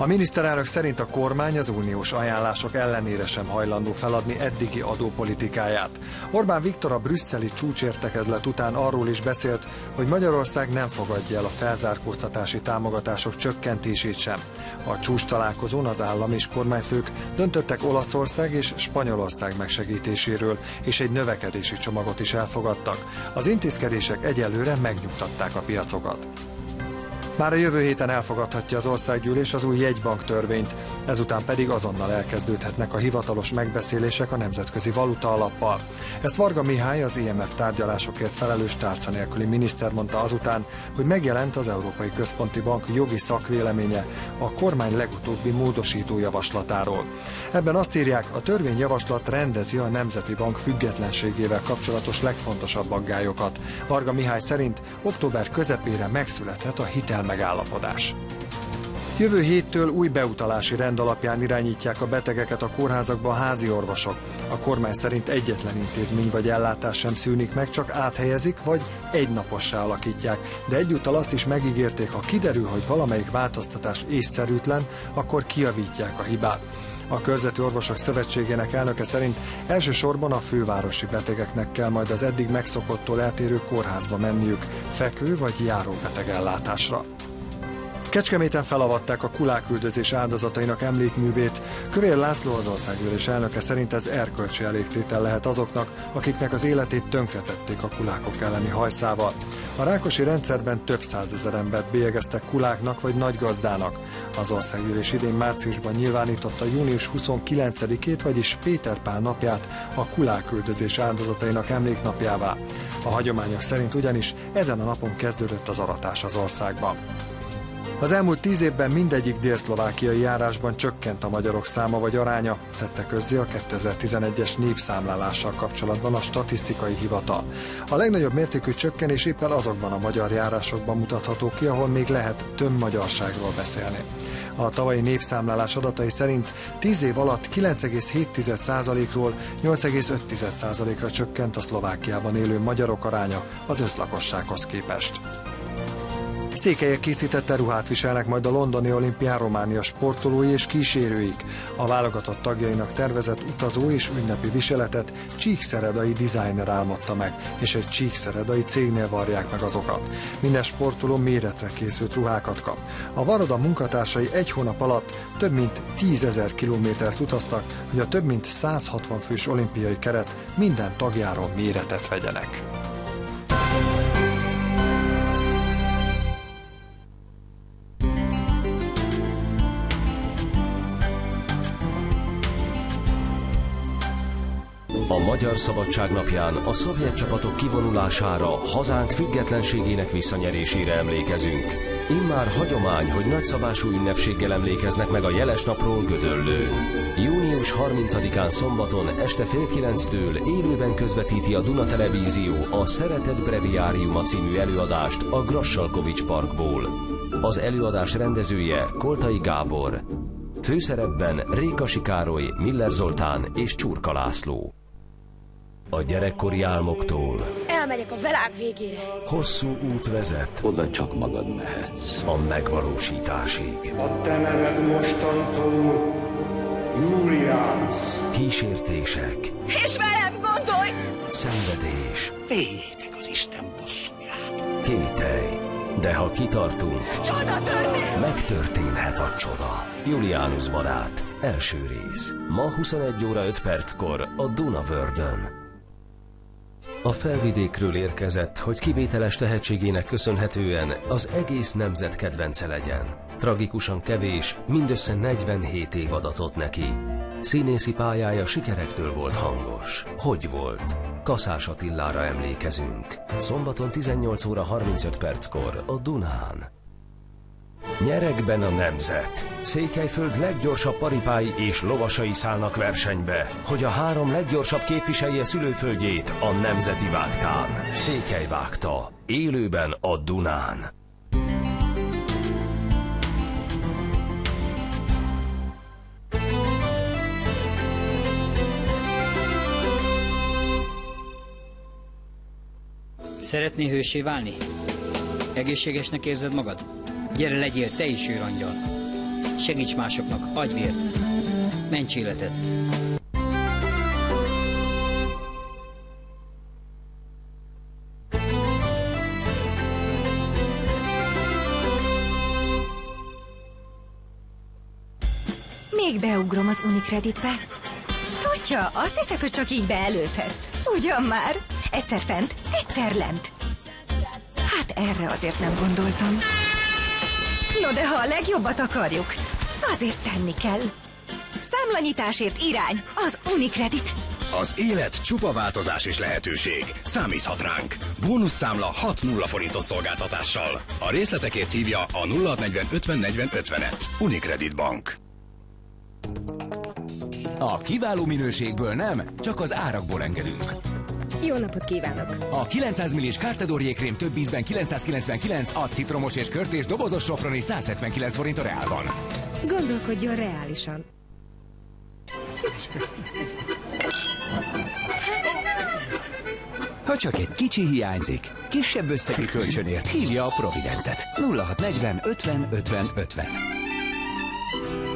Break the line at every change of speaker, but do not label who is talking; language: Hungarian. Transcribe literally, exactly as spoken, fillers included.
A miniszterelnök szerint a kormány az uniós ajánlások ellenére sem hajlandó feladni eddigi adópolitikáját. Orbán Viktor a brüsszeli csúcsértekezlet után arról is beszélt, hogy Magyarország nem fogadja el a felzárkóztatási támogatások csökkentését sem. A csúcs találkozón az állam és kormányfők döntöttek Olaszország és Spanyolország megsegítéséről, és egy növekedési csomagot is elfogadtak. Az intézkedések egyelőre megnyugtatták a piacokat. Már a jövő héten elfogadhatja az országgyűlés az új jegybank törvényt, ezután pedig azonnal elkezdődhetnek a hivatalos megbeszélések a Nemzetközi Valuta Alappal. Ezt Varga Mihály, az I M F tárgyalásokért felelős tárca nélküli miniszter mondta azután, hogy megjelent az Európai Központi Bank jogi szakvéleménye a kormány legutóbbi módosító javaslatáról. Ebben azt írják, a törvényjavaslat rendezi a Nemzeti Bank függetlenségével kapcsolatos legfontosabb aggályokat. Varga Mihály szerint október közepére megszülethet a hitelmegállapodás. Jövő héttől új beutalási rend alapján irányítják a betegeket a kórházakba a házi orvosok. A kormány szerint egyetlen intézmény vagy ellátás sem szűnik meg, csak áthelyezik vagy egynapossá alakítják, de egyúttal azt is megígérték, ha kiderül, hogy valamelyik változtatás észszerűtlen, akkor kijavítják a hibát. A Körzeti Orvosok Szövetségének elnöke szerint elsősorban a fővárosi betegeknek kell majd az eddig megszokottól eltérő kórházba menniük, fekvő vagy járóbeteg ellátásra. Kecskeméten felavatták a kuláküldözés áldozatainak emlékművét. Kövér László, az országgyűlés elnöke szerint ez erkölcsi elégtétel lehet azoknak, akiknek az életét tönkretették a kulákok elleni hajszával. A rákosi rendszerben több százezer embert bélyegeztek kuláknak vagy nagygazdának. Az országgyűlés idén márciusban nyilvánította június huszonkilencedikét, vagyis Péter Pál napját a kuláküldözés áldozatainak emléknapjává. A hagyományok szerint ugyanis ezen a napon kezdődött az aratás az országban. Az elmúlt tíz évben mindegyik délszlovákiai járásban csökkent a magyarok száma vagy aránya, tette közzé a kétezer-tizenegyes népszámlálással kapcsolatban a statisztikai hivatal. A legnagyobb mértékű csökkenés éppen azokban a magyar járásokban mutatható ki, ahol még lehet tömbmagyarságról beszélni. A tavalyi népszámlálás adatai szerint tíz év alatt kilenc egész hét százalékról nyolc egész öt százalékra csökkent a Szlovákiában élő magyarok aránya az összlakossághoz képest. Székelyek készítette ruhát viselnek majd a londoni olimpián Románia sportolói és kísérőik. A válogatott tagjainak tervezett utazó és ünnepi viseletet csíkszeredai designer álmodta meg, és egy csíkszeredai cégnél varják meg azokat. Minden sportoló méretre készült ruhákat kap. A Varoda munkatársai egy hónap alatt több mint tízezer kilométert utaztak, hogy a több mint száz hatvan fős olimpiai keret minden tagjáról méretet vegyenek.
A Magyar Szabadság napján a szovjet csapatok kivonulására, hazánk függetlenségének visszanyerésére emlékezünk. Immár hagyomány, hogy nagyszabású ünnepséggel emlékeznek meg a jeles napról Gödöllőn. június harmincadikán szombaton este fél kilenctől élőben közvetíti a Duna Televízió a Szeretet Breviáriuma című előadást a Grassalkovich Parkból. Az előadás rendezője Koltai Gábor. Főszerepben Rékasi Károly, Miller Zoltán és Csurka László. A gyerekkori álmoktól
elmegyek a világ végére.
Hosszú út vezet.
Oda csak magad mehetsz.
A megvalósításig.
A te neved mostantól Juliánus.
Kísértések.
És velem gondolj!
Szenvedés.
Féljétek az Isten bosszúját.
Kételj. De ha kitartunk,
Csoda történt!
megtörténhet a csoda. Juliánus barát. Első rész. Ma huszonegy óra öt perckor a Dunavördön. A felvidékről érkezett, hogy kivételes tehetségének köszönhetően az egész nemzet kedvence legyen. Tragikusan kevés, mindössze negyvenhét év adatot neki. Színészi pályája sikerektől volt hangos. Hogy volt? Kaszás Attilára emlékezünk. Szombaton tizennyolc óra harmincöt perckor a Dunán. Nyeregben a nemzet. Székelyföld leggyorsabb paripái és lovasai szállnak versenybe, hogy a három leggyorsabb képviselje szülőföldjét a Nemzeti Vágtán. Székely vágta. Élőben a Dunán.
Szeretnél hőssé válni? Egészségesnek érzed magad? Gyere, legyél te is őrangyal. Segíts másoknak, adj vért. Ments életed.
Még beugrom az Unicreditbe. Totya, azt hiszed, hogy csak így beelőzhetsz. Ugyan már. Egyszer fent, egyszer lent. Hát erre azért nem gondoltam. No de ha a legjobbat akarjuk, azért tenni kell. Számlanyításért irány az Unicredit.
Az élet csupa változás és lehetőség. Számíthat ránk. Bónuszszámla hat nulla forintos szolgáltatással. A részletekért hívja a nulla hat negyven ötven negyven ötvenet. Unicredit Bank.
A kiváló minőségből nem, csak az árakból engedünk.
Jó napot kívánok!
A kilencszáz milliliteres Cartedor jégkrém több ízben kilencszázkilencvenkilenc, a citromos és körtés dobozos soproni száz hetvenkilenc forint a Reálban.
Gondolkodjon reálisan.
Ha csak egy kicsi hiányzik, kisebb összegű kölcsönért hívja a Providentet. nulla hat negyven ötven ötven ötven.